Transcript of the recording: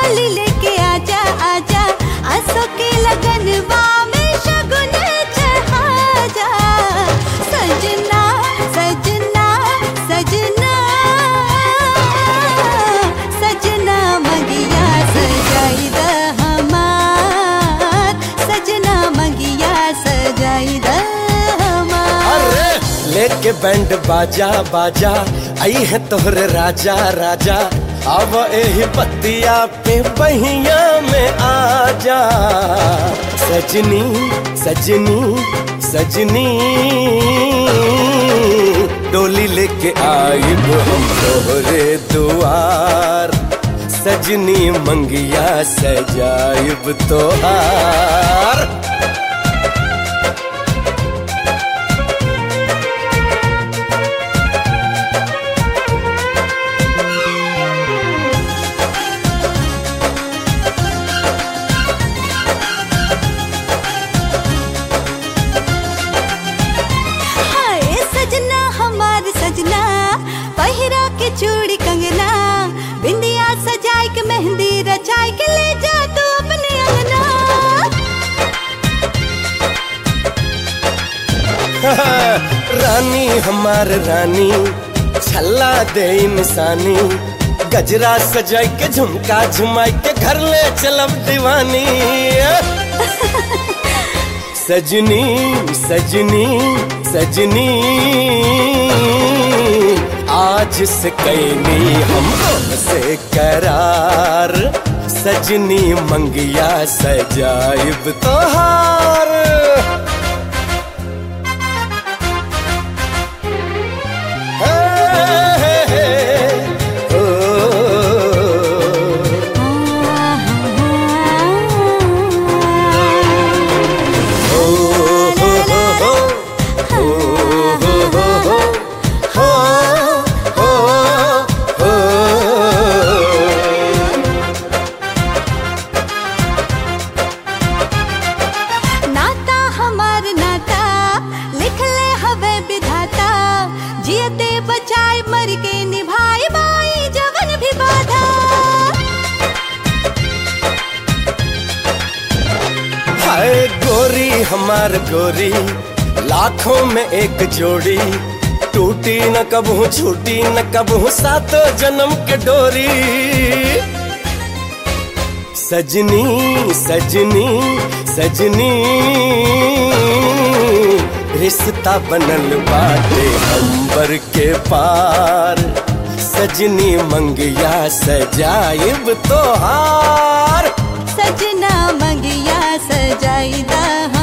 डोली लेके आजा आजा, आसो के लगनवा में शगुन चढ़ा जा। सजना सजना सजना सजना मंगिया सजाई द हमार, सजना मंगिया सजाई द हमार। अरे लेके बैंड बाजा बाजा आई है तोहरे राजा राजा, अब एही पतिया पे बहिया में आजा। सजनी सजनी सजनी डोली लेके आइब हम तोहरे दुआर, सजनी मंगिया सजाइब तोहार। सजना पहिरा के चूड़ी कंगना, बिंदिया सजाई के मेहंदी रचाई के ले जा तू अपने अंगना। रानी हमार रानी छल्ला दे इंसानी, गजरा सजाई के झुमका झुमाई के घर ले चलब दीवानी। सजनी सजनी सजनी आज से कैनी हम से करार, सजनी मंगिया सजाइब तोहार। जियते बचाए मर के निभाए बाई जवन भी बाधा। हाय गोरी हमार गोरी लाखों में एक जोड़ी, टूटी न कबहू छूटी न कबहू सातों जन्म के डोरी। सजनी सजनी सजनी रिश्ता बनल बाटे अंबर के पार, सजनी मंगिया सजाइब तोहार। सजना मंगिया सजाई दा